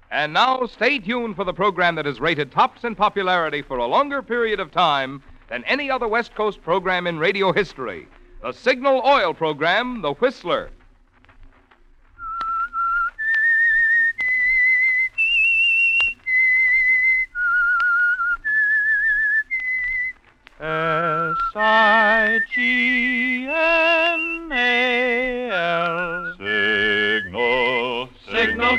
And now, stay tuned for the program that has rated tops in popularity for a longer period of time than any other West Coast program in radio history. The Signal Oil program, The Whistler. S-I-G-N-A-L. Signal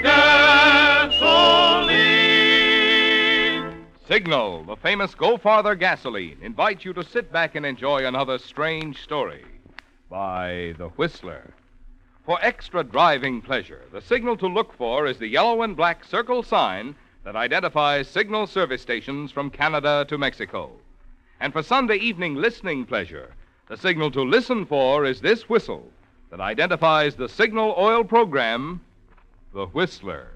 Gasoline. Signal, the famous Go Farther gasoline, invites you to sit back and enjoy another strange story by The Whistler. For extra driving pleasure, the signal to look for is the yellow and black circle sign that identifies signal service stations from Canada to Mexico. And for Sunday evening listening pleasure, the signal to listen for is this whistle that identifies the Signal Oil program, The Whistler.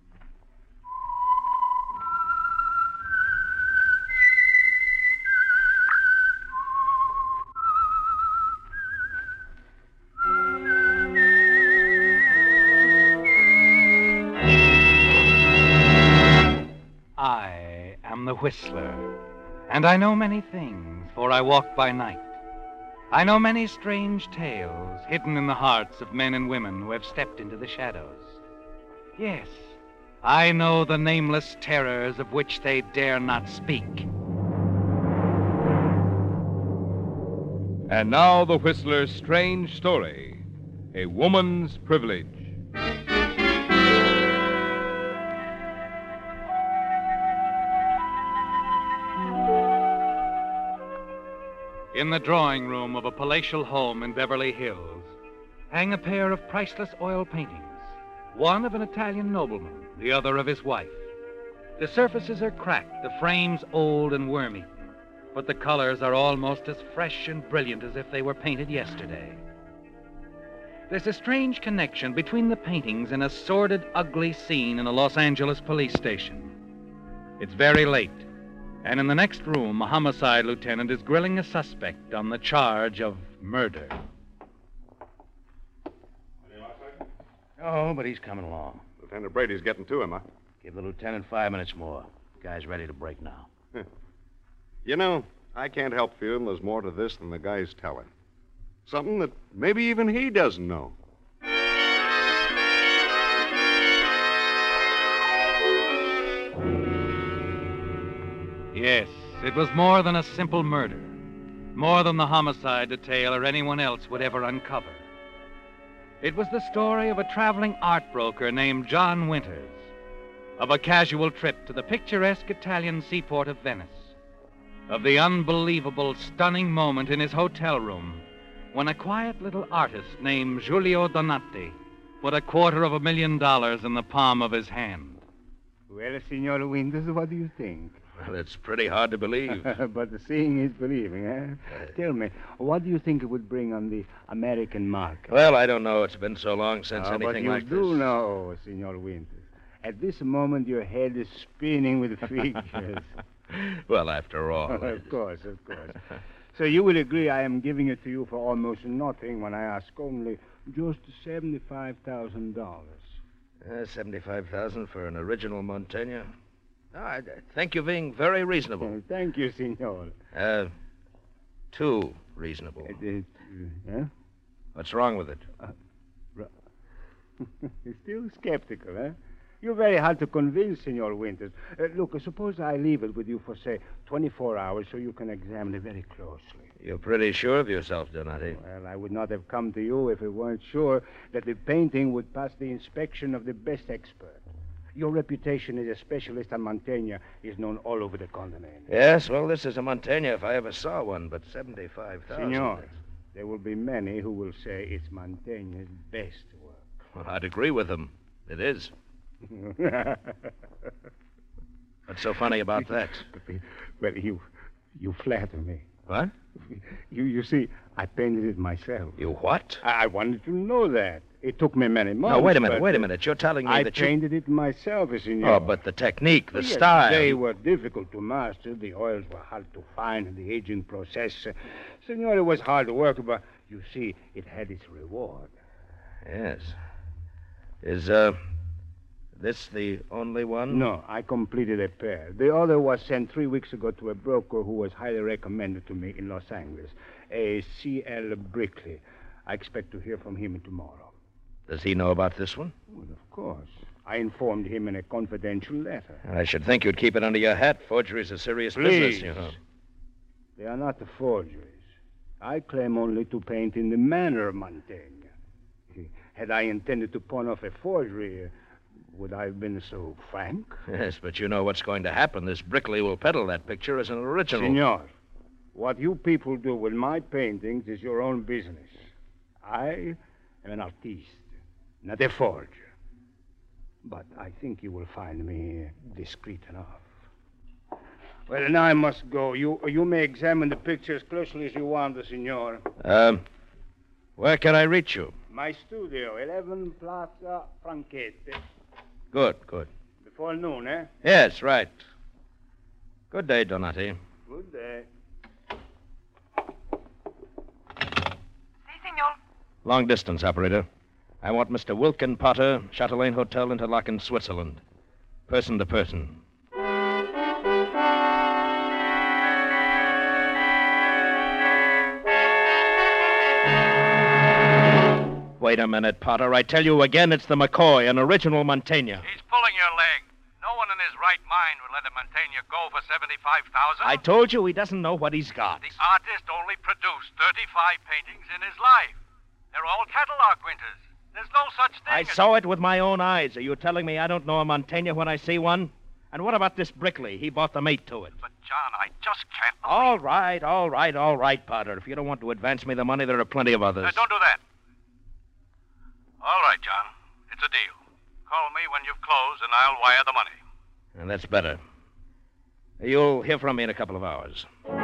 I am the Whistler, and I know many things, for I walk by night. I know many strange tales hidden in the hearts of men and women who have stepped into the shadows. Yes, I know the nameless terrors of which they dare not speak. And now the Whistler's strange story, A Woman's Privilege. In the drawing room of a palatial home in Beverly Hills hang a pair of priceless oil paintings, one of an Italian nobleman, the other of his wife. The surfaces are cracked, the frames old and worm-eaten, but the colors are almost as fresh and brilliant as if they were painted yesterday. There's a strange connection between the paintings and a sordid, ugly scene in a Los Angeles police station. It's very late, and in the next room, a homicide lieutenant is grilling a suspect on the charge of murder. Oh, but he's coming along. Lieutenant Brady's getting to him, huh? Give the lieutenant 5 minutes more. The guy's ready to break now. You know, I can't help feeling there's more to this than the guy's telling. Something that maybe even he doesn't know. Yes, it was more than a simple murder. More than the homicide detail or anyone else would ever uncover. It was the story of a traveling art broker named John Winters, of a casual trip to the picturesque Italian seaport of Venice, of the unbelievable, stunning moment in his hotel room when a quiet little artist named Giulio Donati put $250,000 in the palm of his hand. Well, Signor Winters, what do you think? Well, it's pretty hard to believe. But seeing is believing, eh? Tell me, what do you think it would bring on the American market? Well, I don't know. It's been so long since anything like this. But you do know, Signor Winters. At this moment, your head is spinning with figures. Well, after all. Of course. So you will agree I am giving it to you for almost nothing when I ask only just $75,000. $75,000 for an original Montaigne? Oh, I think you're being very reasonable. Thank you, Signor. Too reasonable. Huh? What's wrong with it? You're still skeptical, huh? You're very hard to convince, Signor Winters. Look, suppose I leave it with you for, say, 24 hours so you can examine it very closely. You're pretty sure of yourself, Donati. Well, I would not have come to you if I weren't sure that the painting would pass the inspection of the best expert. Your reputation as a specialist on Montaigne is known all over the continent. Yes, well, this is a Montaigne if I ever saw one, but $75,000. Senor, there will be many who will say it's Montaigne's best work. Well, I'd agree with them. It is. What's so funny about that? Well, you flatter me. What? You see, I painted it myself. You what? I wanted to know that. It took me many months. No, wait a minute. You're telling me I that painted it myself, Senor. Oh, but the technique, the Yes, style. They were difficult to master. The oils were hard to find in the aging process. Senor, it was hard work, but you see, it had its reward. Yes. Is This the only one? No, I completed a pair. The other was sent 3 weeks ago to a broker who was highly recommended to me in Los Angeles, a C.L. Brickley. I expect to hear from him tomorrow. Does he know about this one? Well, of course. I informed him in a confidential letter. I should think you'd keep it under your hat. Forgery's a serious Please. business, you know. They are not the forgeries. I claim only to paint in the manner of Mantegna. Had I intended to pawn off a forgery, would I have been so frank? Yes, but you know what's going to happen. This Brickley will peddle that picture as an original. Senor, what you people do with my paintings is your own business. I am an artiste, not a forger. But I think you will find me discreet enough. Well, now I must go. You may examine the picture as closely as you want, senor. Where can I reach you? My studio, 11 Plaza Franchette. Good. Before noon, eh? Yes, right. Good day, Donati. Good day. Si, senor. Long distance, operator. I want Mr. Wilkin Potter, Chatelaine Hotel, Interlaken, Switzerland. Person to person. Wait a minute, Potter. I tell you again, it's the McCoy, an original Mantegna. He's pulling your leg. No one in his right mind would let a Mantegna go for $75,000. I told you he doesn't know what he's got. The artist only produced 35 paintings in his life. They're all catalog printers. There's no such thing I as... saw it with my own eyes. Are you telling me I don't know a Mantegna when I see one? And what about this Brickley? He bought the mate to it. But, John, I just can't... All right, Potter. If you don't want to advance me the money, there are plenty of others. Don't do that. All right, John. It's a deal. Call me when you've closed, and I'll wire the money. And that's better. You'll hear from me in a couple of hours.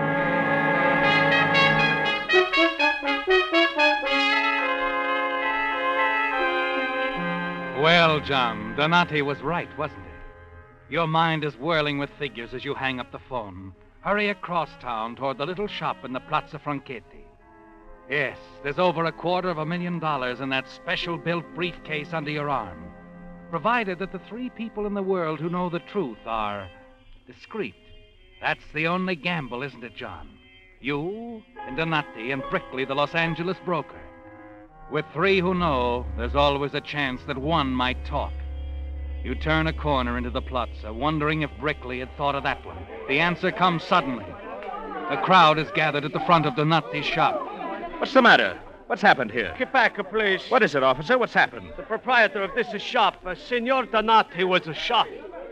Well, John, Donati was right, wasn't he? Your mind is whirling with figures as you hang up the phone. Hurry across town toward the little shop in the Plaza Franchetti. Yes, there's over $250,000 in that special-built briefcase under your arm, provided that the 3 people in the world who know the truth are discreet. That's the only gamble, isn't it, John? You, and Donati, and Brickley, the Los Angeles broker. With 3 who know, there's always a chance that one might talk. You turn a corner into the plaza, wondering if Brickley had thought of that one. The answer comes suddenly. A crowd is gathered at the front of Donati's shop. What's the matter? What's happened here? Get back, please. What is it, officer? What's happened? The proprietor of this shop, Senor Donati, was shot.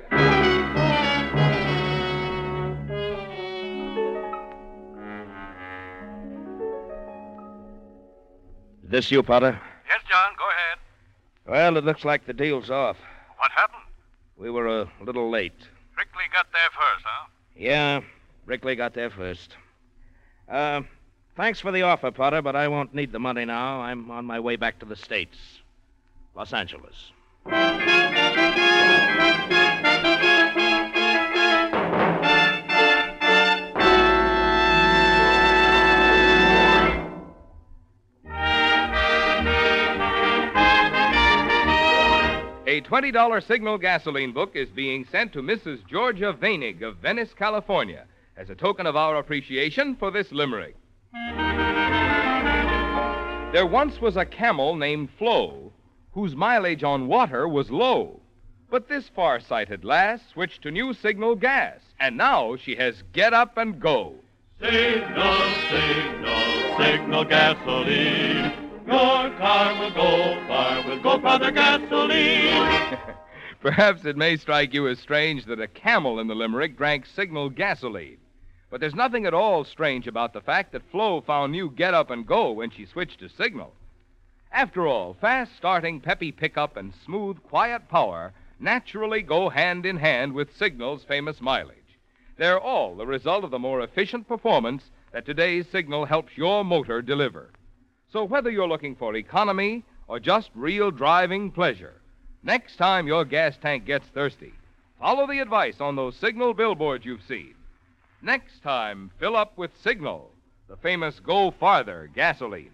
Is this you, Potter? Yes, John, go ahead. Well, it looks like the deal's off. What happened? We were a little late. Brickley got there first, huh? Yeah, Brickley got there first. Thanks for the offer, Potter, but I won't need the money now. I'm on my way back to the States. Los Angeles. A $20 Signal gasoline book is being sent to Mrs. Georgia Vainig of Venice, California, as a token of our appreciation for this limerick. There once was a camel named Flo, whose mileage on water was low. But this far-sighted lass switched to new Signal gas, and now she has Get Up and Go. Signal, signal, signal gasoline. Your car will go for the gasoline. Perhaps it may strike you as strange that a camel in the limerick drank Signal gasoline. But there's nothing at all strange about the fact that Flo found new Get Up and Go when she switched to Signal. After all, fast-starting, peppy pickup and smooth, quiet power naturally go hand in hand with Signal's famous mileage. They're all the result of the more efficient performance that today's Signal helps your motor deliver. So whether you're looking for economy or just real driving pleasure, next time your gas tank gets thirsty, follow the advice on those Signal billboards you've seen. Next time, fill up with Signal, the famous Go Farther gasoline.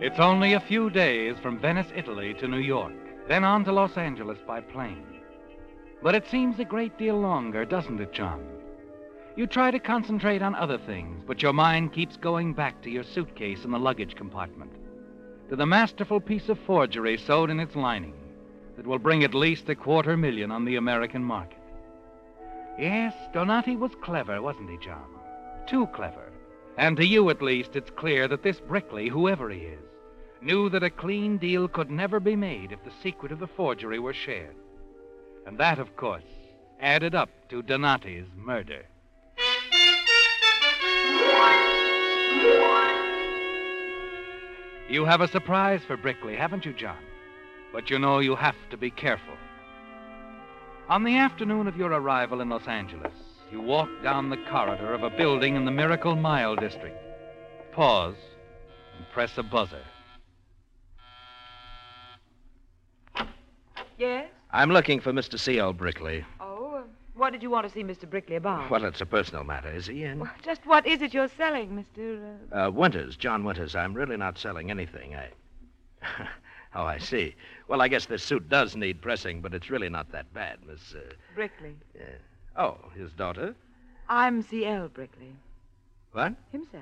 It's only a few days from Venice, Italy to New York, then on to Los Angeles by plane. But it seems a great deal longer, doesn't it, John? You try to concentrate on other things, but your mind keeps going back to your suitcase in the luggage compartment, to the masterful piece of forgery sewed in its lining that will bring at least $250,000 on the American market. Yes, Donati was clever, wasn't he, John? Too clever. And to you, at least, it's clear that this Brickley, whoever he is, knew that a clean deal could never be made if the secret of the forgery were shared. And that, of course, added up to Donati's murder. You have a surprise for Brickley, haven't you, John? But you know you have to be careful. On the afternoon of your arrival in Los Angeles, you walk down the corridor of a building in the Miracle Mile district. Pause and press a buzzer. Yes? I'm looking for Mr. C.L. Brickley. Oh, what did you want to see Mr. Brickley about? Well, it's a personal matter. Is he in? Well, just what is it you're selling, Mr. Winters, John Winters. I'm really not selling anything. Oh, I see. Well, I guess this suit does need pressing, but it's really not that bad, Miss... Brickley. Oh, his daughter? I'm C.L. Brickley. What? Himself.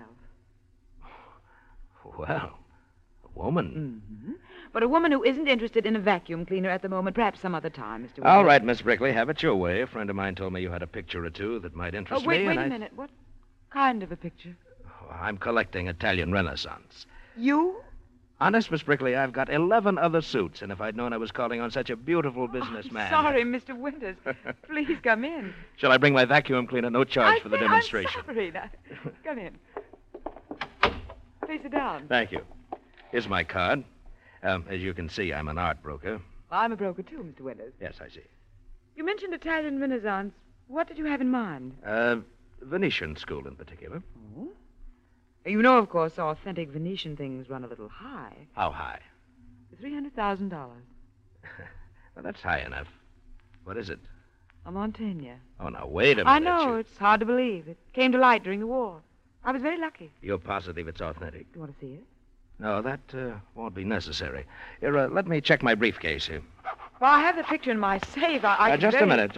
Well, a woman. Mm-hmm. But a woman who isn't interested in a vacuum cleaner at the moment. Perhaps some other time, Mr. Winters. All right, Miss Brickley, have it your way. A friend of mine told me you had a picture or two that might interest me. Wait a minute. What kind of a picture? Oh, I'm collecting Italian Renaissance. You? Honest, Miss Brickley, I've got 11 other suits, and if I'd known I was calling on such a beautiful businessman... Sorry, Mr. Winters. Please come in. Shall I bring my vacuum cleaner? No charge for the demonstration. I'm sorry. Now, come in. Please sit down. Thank you. Here's my card. As you can see, I'm an art broker. I'm a broker, too, Mr. Winters. Yes, I see. You mentioned Italian Renaissance. What did you have in mind? Venetian school in particular. Oh? You know, of course, authentic Venetian things run a little high. How high? $300,000. Well, that's high enough. What is it? A Montaigne. Oh, now, wait a minute. I know. It's hard to believe. It came to light during the war. I was very lucky. You're positive it's authentic? Do you want to see it? No, that won't be necessary. Here, let me check my briefcase here. Well, I have the picture in my safe. Just a minute.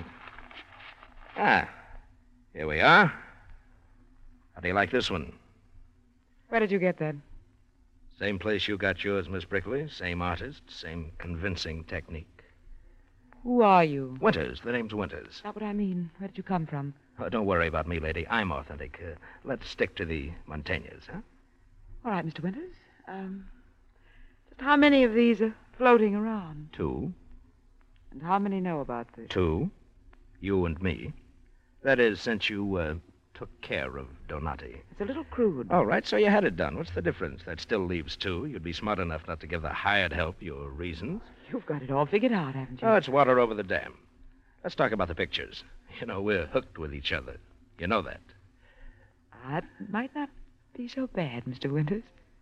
Ah, here we are. How do you like this one? Where did you get that? Same place you got yours, Miss Brickley. Same artist, same convincing technique. Who are you? Winters. The name's Winters. Not what I mean. Where did you come from? Oh, don't worry about me, lady. I'm authentic. Let's stick to the Montaignes, huh? All right, Mr. Winters. Just how many of these are floating around? 2. And how many know about this? 2. You and me. That is, since you took care of Donati. It's a little crude. All right, so you had it done. What's the difference? That still leaves 2. You'd be smart enough not to give the hired help your reasons. You've got it all figured out, haven't you? Oh, it's water over the dam. Let's talk about the pictures. You know, we're hooked with each other. You know that. That might not be so bad, Mr. Winters.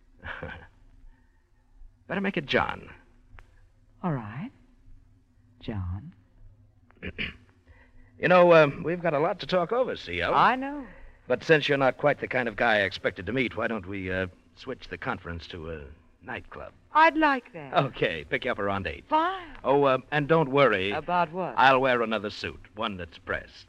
Better make it John. All right. John. You know, we've got a lot to talk over, C.L. I know. But since you're not quite the kind of guy I expected to meet, why don't we switch the conference to a nightclub? I'd like that. Okay, pick you up around 8. Fine. Oh, and don't worry. About what? I'll wear another suit, one that's pressed.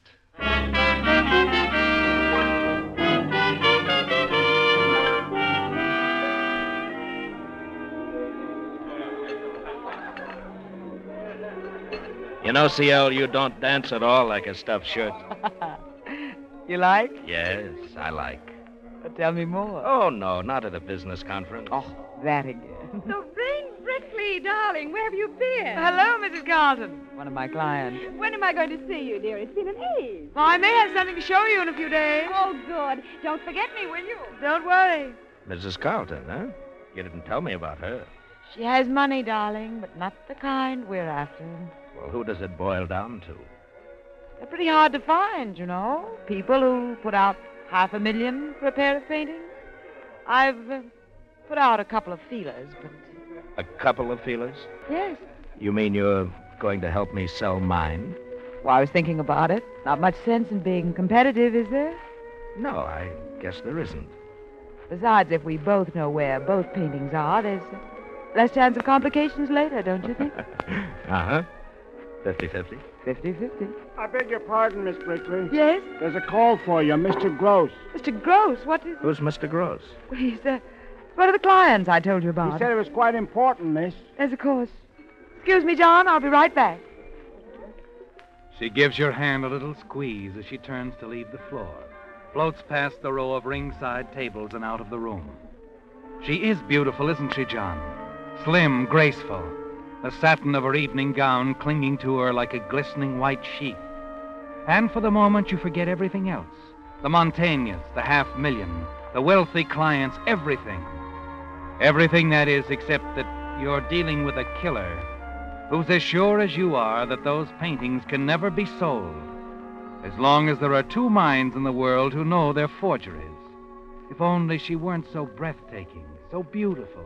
You know, C.L., you don't dance at all like a stuffed shirt. You like? Yes, I like. Tell me more. Oh, no, not at a business conference. Oh, that again. Lorraine Brickley, darling, where have you been? Hello, Mrs. Carlton. One of my clients. When am I going to see you, dear? It's been an age. Well, I may have something to show you in a few days. Oh, good. Don't forget me, will you? Don't worry. Mrs. Carlton, huh? You didn't tell me about her. She has money, darling, but not the kind we're after. Well, who does it boil down to? They're pretty hard to find, you know. People who put out $500,000 for a pair of paintings. I've put out a couple of feelers, but... A couple of feelers? Yes. You mean you're going to help me sell mine? Well, I was thinking about it. Not much sense in being competitive, is there? No, I guess there isn't. Besides, if we both know where both paintings are, there's less chance of complications later, don't you think? Uh-huh. 50-50. 50-50. I beg your pardon, Miss Brickley. Yes? There's a call for you, Mr. Gross. Mr. Gross, what is... Who's Mr. Gross? Well, he's one of the clients I told you He about. said it was quite important, miss. Yes, of course. Excuse me, John. I'll be right back. She gives your hand a little squeeze as she turns to leave the floor, floats past the row of ringside tables and out of the room. She is beautiful, isn't she, John? Slim, graceful, the satin of her evening gown clinging to her like a glistening white sheath. And for the moment, you forget everything else. The Montaignes, the $500,000, the wealthy clients, everything. Everything, that is, except that you're dealing with a killer who's as sure as you are that those paintings can never be sold, as long as there are two minds in the world who know they're forgeries. If only she weren't so breathtaking, so beautiful.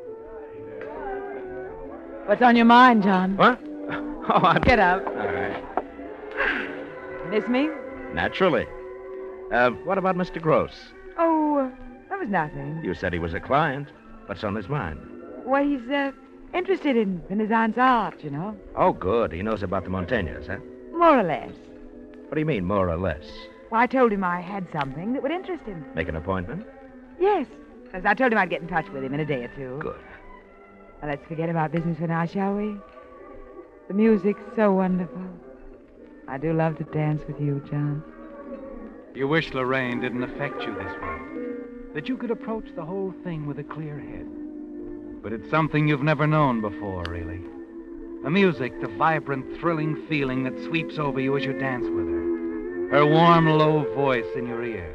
What's on your mind, John? What? Oh, I'm... Get up. All right. Miss me? Naturally. What about Mr. Gross? Oh, that was nothing. You said he was a client. What's on his mind? Well, he's interested in Renaissance art, you know. Oh, good. He knows about the Montaignes, huh? More or less. What do you mean, more or less? Well, I told him I had something that would interest him. Make an appointment? Yes. As I told him I'd get in touch with him in a day or two. Good. Now, let's forget about business for now, shall we? The music's so wonderful. I do love to dance with you, John. You wish Lorraine didn't affect you this way, that you could approach the whole thing with a clear head. But it's something you've never known before, really. The music, the vibrant, thrilling feeling that sweeps over you as you dance with her. Her warm, low voice in your ear.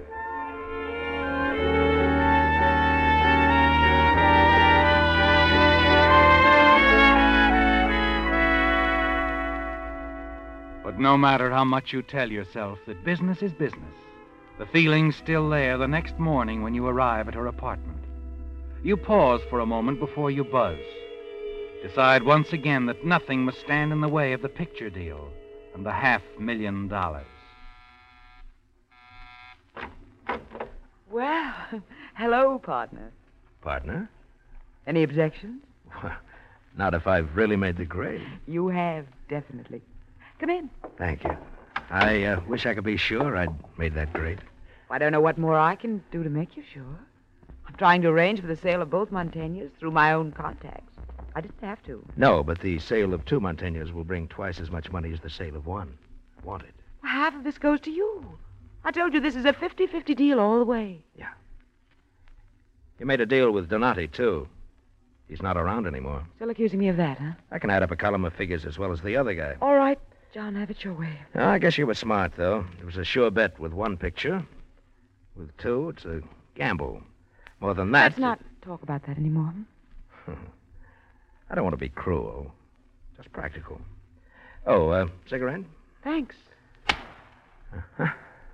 But no matter how much you tell yourself that business is business, the feeling's still there the next morning when you arrive at her apartment. You pause for a moment before you buzz. Decide once again that nothing must stand in the way of the picture deal and the $500,000. Well, hello, partner. Partner? Any objections? Not if I've really made the grade. You have, definitely. Come in. Thank you. I wish I could be sure I'd made that grade. I don't know what more I can do to make you sure. I'm trying to arrange for the sale of both Montaignes through my own contacts. I didn't have to. No, but the sale of two Montaignes will bring twice as much money as the sale of one. Want it? Well, half of this goes to you. I told you this is a 50-50 deal all the way. Yeah. You made a deal with Donati, too. He's not around anymore. Still accusing me of that, huh? I can add up a column of figures as well as the other guy. All right, John, have it your way. I guess you were smart, though. It was a sure bet with one picture. With two, it's a gamble. More than that... Let's not talk about that anymore. I don't want to be cruel. Just practical. Oh, cigarette? Thanks. Uh-huh.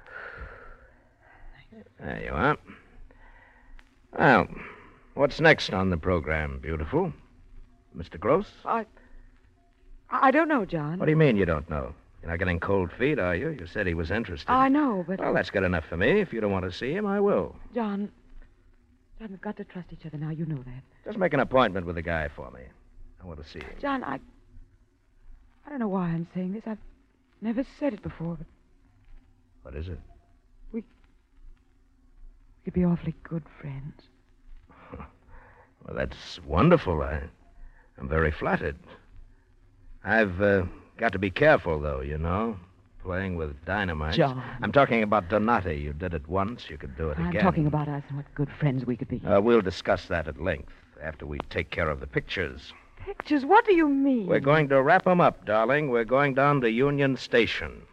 There you are. Well, what's next on the program, beautiful? Mr. Gross? I don't know, John. What do you mean you don't know? You're not getting cold feet, are you? You said he was interested. I know, but... Well, that's good enough for me. If you don't want to see him, I will. John, we've got to trust each other now. You know that. Just make an appointment with the guy for me. I want to see him. John, I don't know why I'm saying this. I've never said it before, but... What is it? We could be awfully good friends. Well, that's wonderful. I'm very flattered. I've got to be careful, though, you know. Playing with dynamite. John. I'm talking about Donati. You did it once. You could do it again. I'm talking about us and what good friends we could be. We'll discuss that at length after we take care of the pictures. Pictures? What do you mean? We're going to wrap them up, darling. We're going down to Union Station.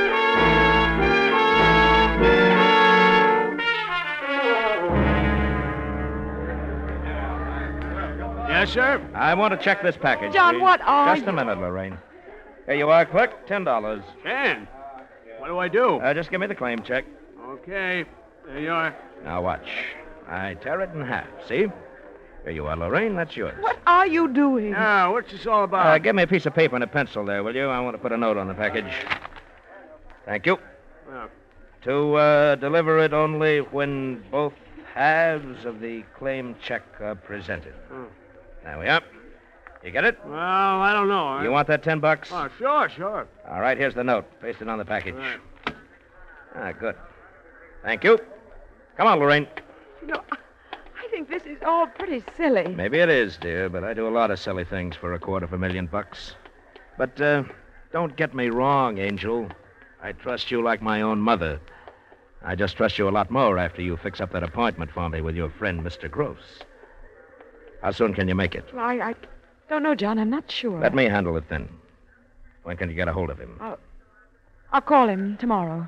Yes, sir? I want to check this package. John, please. what are Just a minute, Lorraine. Here you are, clerk. $10. Ken, what do I do? Just give me the claim check. Okay, there you are. Now, watch. I tear it in half, see? Here you are, Lorraine. That's yours. What are you doing? Now, what's this all about? Give me a piece of paper and a pencil there, will you? I want to put a note on the package. Thank you. Yeah. To deliver it only when both halves of the claim check are presented. There we are. You get it? Well, I don't know. You want that $10? Oh, sure. All right, here's the note. Paste it on the package. Right. Ah, good. Thank you. Come on, Lorraine. I think this is all pretty silly. Maybe it is, dear, but I do a lot of silly things for $250,000. But don't get me wrong, Angel. I trust you like my own mother. I just trust you a lot more after you fix up that appointment for me with your friend, Mr. Gross. How soon can you make it? Well, I don't know, John. I'm not sure. Let me handle it then. When can you get a hold of him? I'll call him tomorrow.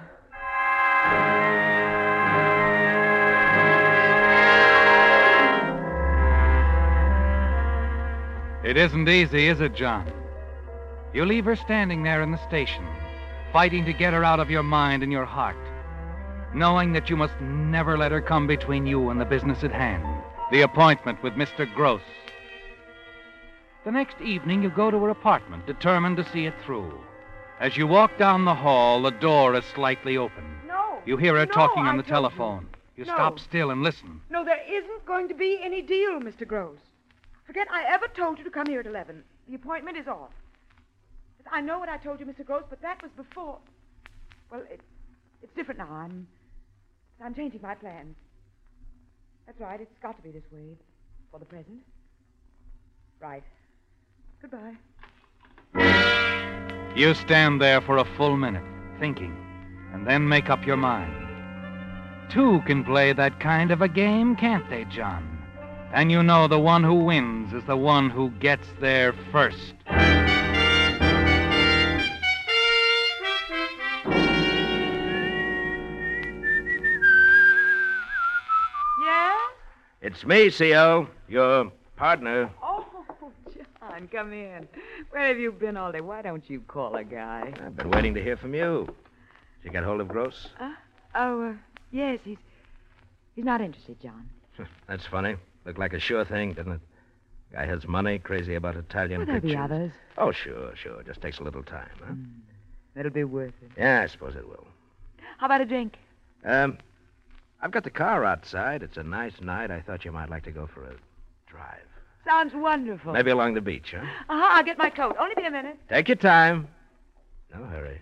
It isn't easy, is it, John? You leave her standing there in the station, fighting to get her out of your mind and your heart, knowing that you must never let her come between you and the business at hand, the appointment with Mr. Gross. The next evening, you go to her apartment, determined to see it through. As you walk down the hall, the door is slightly open. No. You hear her No, talking on I the told telephone. You No. stop still and listen. No, there isn't going to be any deal, Mr. Gross. Forget I ever told you to come here at 11. The appointment is off. I know what I told you, Mr. Gross, but that was before. Well, it's different now. I'm changing my plans. That's right. It's got to be this way for the present. Right. Goodbye. You stand there for a full minute, thinking, and then make up your mind. Two can play that kind of a game, can't they, John? And you know the one who wins is the one who gets there first. Yeah? It's me, C.O., your partner. Oh, John, come in. Where have you been all day? Why don't you call a guy? I've been waiting to hear from you. Did you get hold of Gross? Yes, he's not interested, John. That's funny. Looked like a sure thing, didn't it? Guy has money, crazy about Italian Will there be pictures. others? Oh, sure. Just takes a little time, huh? It'll be worth it. Yeah, I suppose it will. How about a drink? I've got the car outside. It's a nice night. I thought you might like to go for a drive. Sounds wonderful. Maybe along the beach, huh? I'll get my coat. Only be a minute. Take your time. No hurry.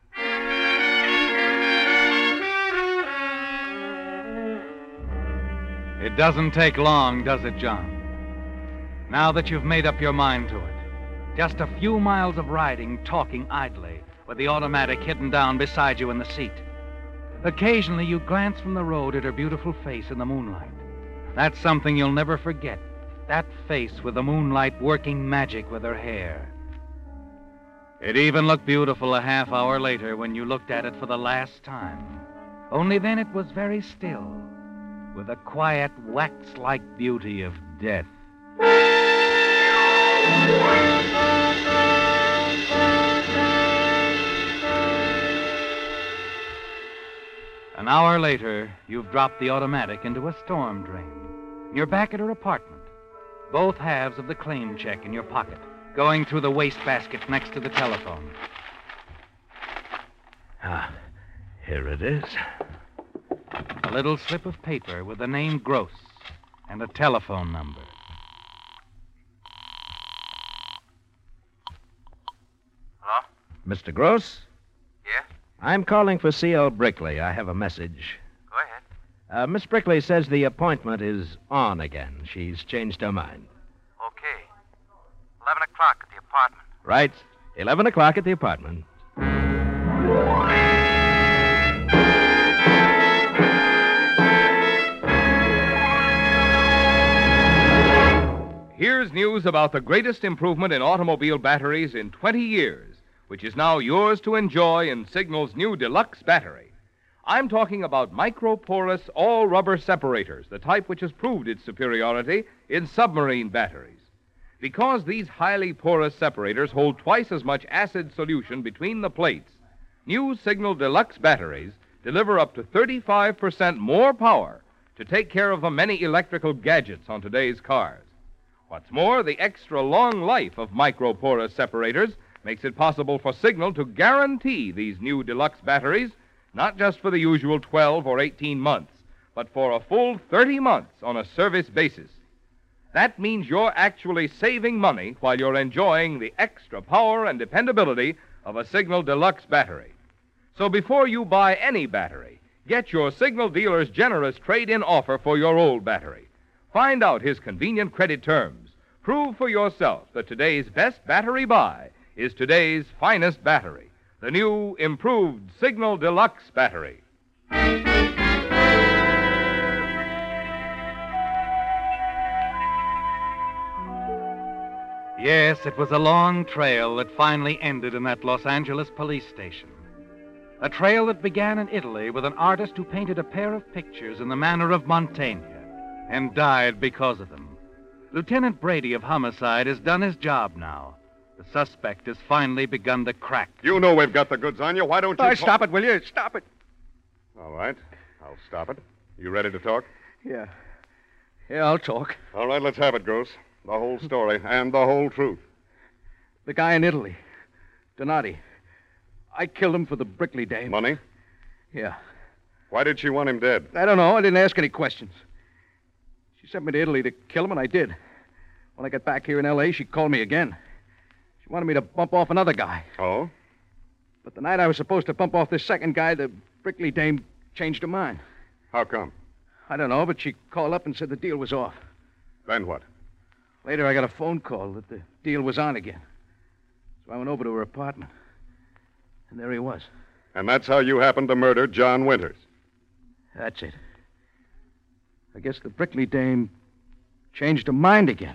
It doesn't take long, does it, John? Now that you've made up your mind to it, just a few miles of riding, talking idly, with the automatic hidden down beside you in the seat. Occasionally, you glance from the road at her beautiful face in the moonlight. That's something you'll never forget. That face with the moonlight working magic with her hair. It even looked beautiful a half hour later when you looked at it for the last time. Only then it was very still, with the quiet, wax-like beauty of death. An hour later, you've dropped the automatic into a storm drain. You're back at her apartment, both halves of the claim check in your pocket, going through the wastebasket next to the telephone. Ah, here it is. A little slip of paper with the name Gross and a telephone number. Hello? Mr. Gross? Yes? I'm calling for C.L. Brickley. I have a message. Go ahead. Miss Brickley says the appointment is on again. She's changed her mind. Okay. 11 o'clock at the apartment. Right. 11 o'clock at the apartment. Here's news about the greatest improvement in automobile batteries in 20 years, which is now yours to enjoy in Signal's new deluxe battery. I'm talking about microporous all-rubber separators, the type which has proved its superiority in submarine batteries. Because these highly porous separators hold twice as much acid solution between the plates, new Signal Deluxe batteries deliver up to 35% more power to take care of the many electrical gadgets on today's cars. What's more, the extra long life of microporous separators makes it possible for Signal to guarantee these new deluxe batteries, not just for the usual 12 or 18 months, but for a full 30 months on a service basis. That means you're actually saving money while you're enjoying the extra power and dependability of a Signal Deluxe battery. So before you buy any battery, get your Signal dealer's generous trade-in offer for your old battery. Find out his convenient credit terms. Prove for yourself that today's best battery buy is today's finest battery, the new, improved Signal Deluxe battery. Yes, it was a long trail that finally ended in that Los Angeles police station. A trail that began in Italy with an artist who painted a pair of pictures in the manner of Mantegna and died because of them. Lieutenant Brady of Homicide has done his job now. The suspect has finally begun to crack. You know we've got the goods on you. Why don't you... Stop it, will you? Stop it. All right. I'll stop it. You ready to talk? Yeah. Yeah, I'll talk. All right, let's have it, Gross. The whole story and the whole truth. The guy in Italy, Donati. I killed him for the Brickley dame. Money? Yeah. Why did she want him dead? I don't know. I didn't ask any questions. She sent me to Italy to kill him, and I did. When I got back here in L.A., she called me again. She wanted me to bump off another guy. Oh? But the night I was supposed to bump off this second guy, the Brickley dame changed her mind. How come? I don't know, but she called up and said the deal was off. Then what? Later, I got a phone call that the deal was on again. So I went over to her apartment. And there he was. And that's how you happened to murder John Winters? That's it. I guess the Brickley dame changed her mind again.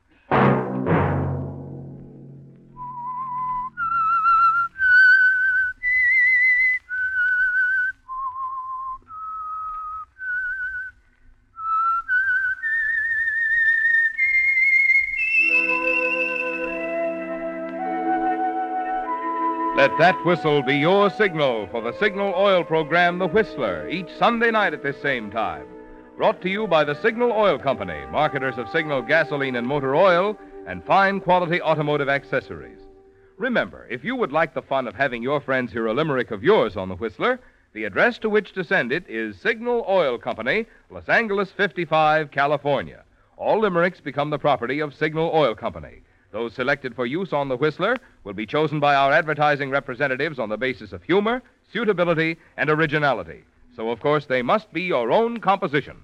Let that whistle be your signal for the Signal Oil program, The Whistler, each Sunday night at this same time. Brought to you by the Signal Oil Company, marketers of Signal gasoline and motor oil and fine quality automotive accessories. Remember, if you would like the fun of having your friends hear a limerick of yours on The Whistler, the address to which to send it is Signal Oil Company, Los Angeles 55, California. All limericks become the property of Signal Oil Company. Those selected for use on The Whistler will be chosen by our advertising representatives on the basis of humor, suitability, and originality. So, of course, they must be your own composition.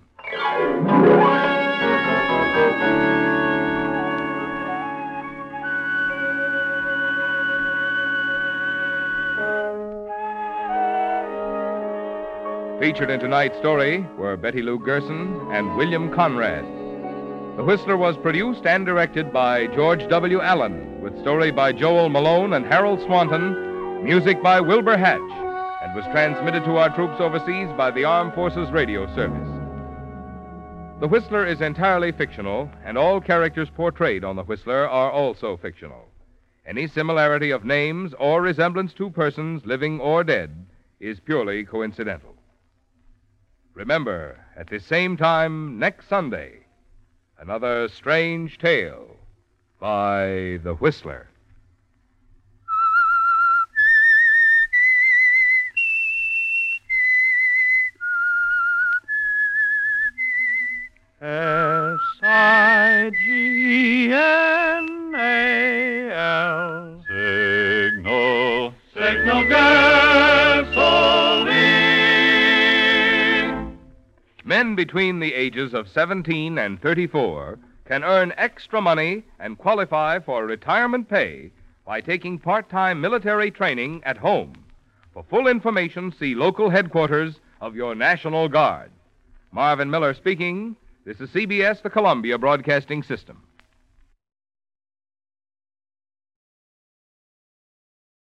Featured in tonight's story were Betty Lou Gerson and William Conrad. The Whistler was produced and directed by George W. Allen, with story by Joel Malone and Harold Swanton, music by Wilbur Hatch, and was transmitted to our troops overseas by the Armed Forces Radio Service. The Whistler is entirely fictional, and all characters portrayed on The Whistler are also fictional. Any similarity of names or resemblance to persons, living or dead, is purely coincidental. Remember, at this same time next Sunday, another strange tale by The Whistler. S-I-G-N-A-L Signal, Signal gasoline. Men between the ages of 17 and 34 can earn extra money and qualify for retirement pay by taking part-time military training at home. For full information, see local headquarters of your National Guard. Marvin Miller speaking. This is CBS, the Columbia Broadcasting System.